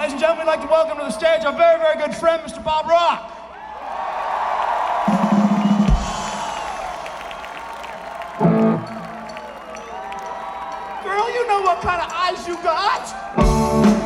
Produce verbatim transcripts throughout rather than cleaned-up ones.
Ladies and gentlemen, we'd like to welcome to the stage our very, very good friend, Mister Bob Rock. Girl, you know what kind of eyes you got?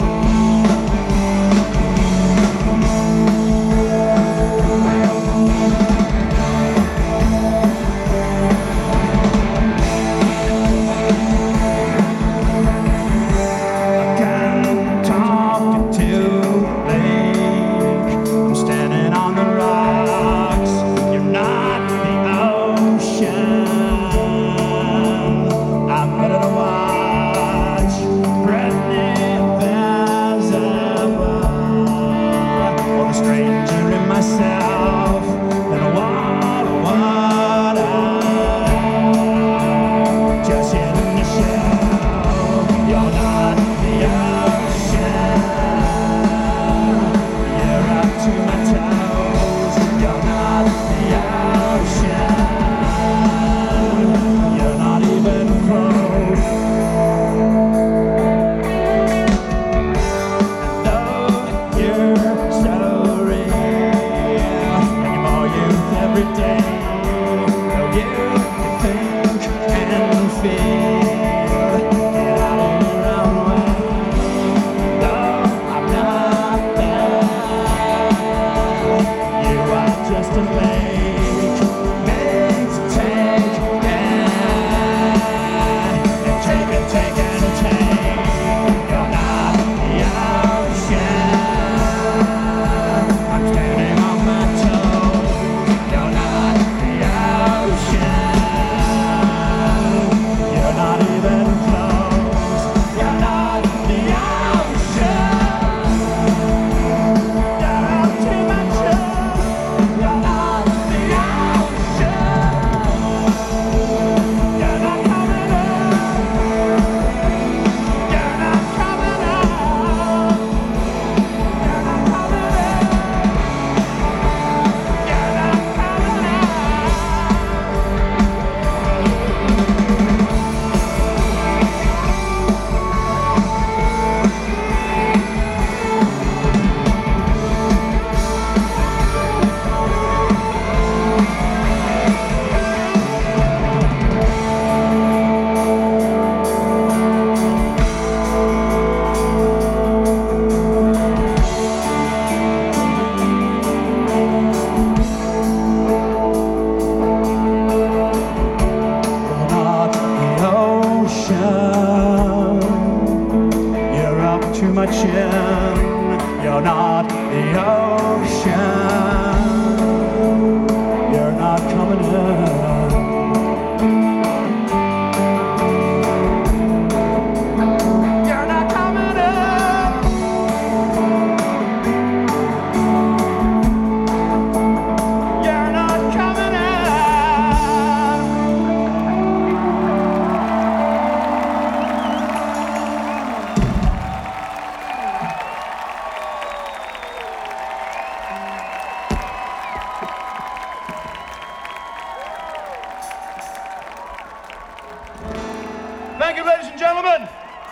Thank you, ladies and gentlemen.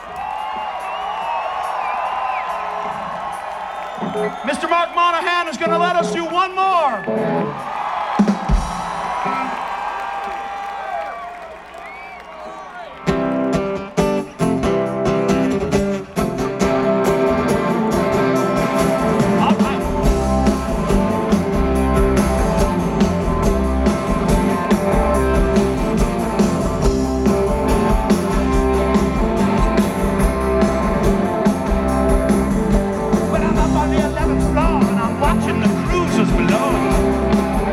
Mister Mark Monahan is going to let us do one more. Watching the cruisers below.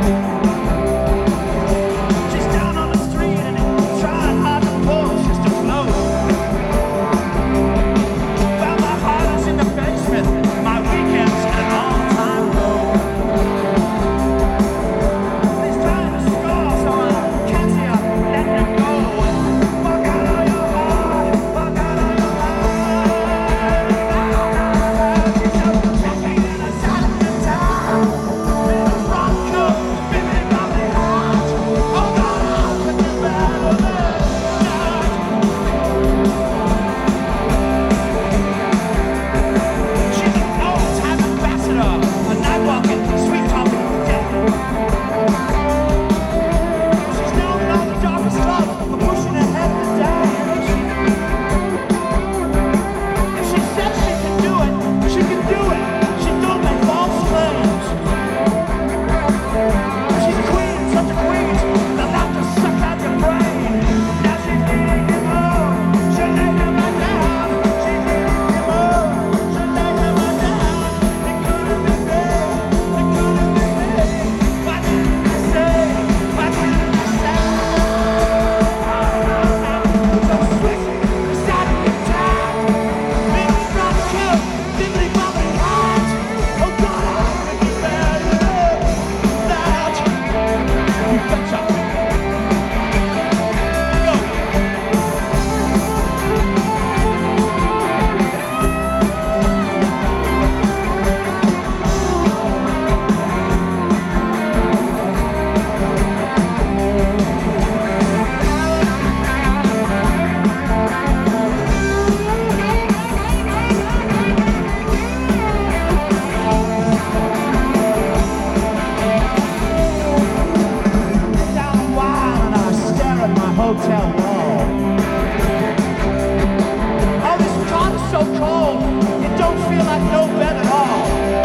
cold, you don't feel like no bed at all.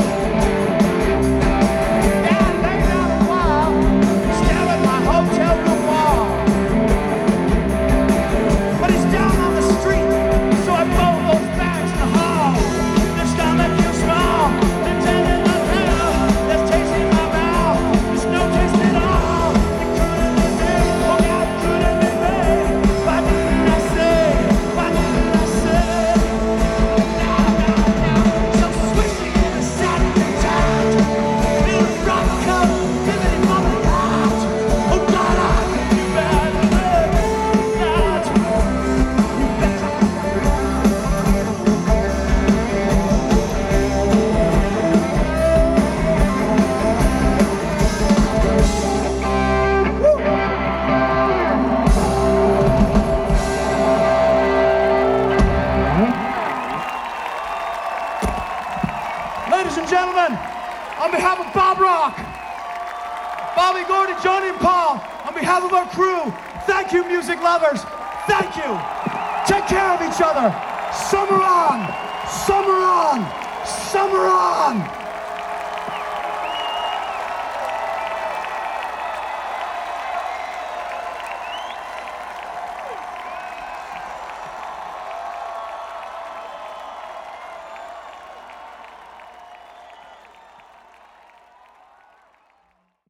Yeah, I lay down a while, stare at my hotel room wall. But he's down on the street, so I fold those bags in the hall. This stomach feels small, the dead in the hell, that's tasting my mouth. There's no taste at all. It couldn't be me, oh God, it couldn't be me. Why didn't I say, why didn't I say? Now, now, now, so swishy in the satin and tight. Feeling rock coat, pivoting from the heart. Oh God, I think you better live that. You better. Ladies and gentlemen, on behalf of Bob Rock, Bobby, Gordy, Johnny, and Paul, on behalf of our crew, thank you, music lovers. Thank you. Take care of each other. Summer on, summer on, summer on.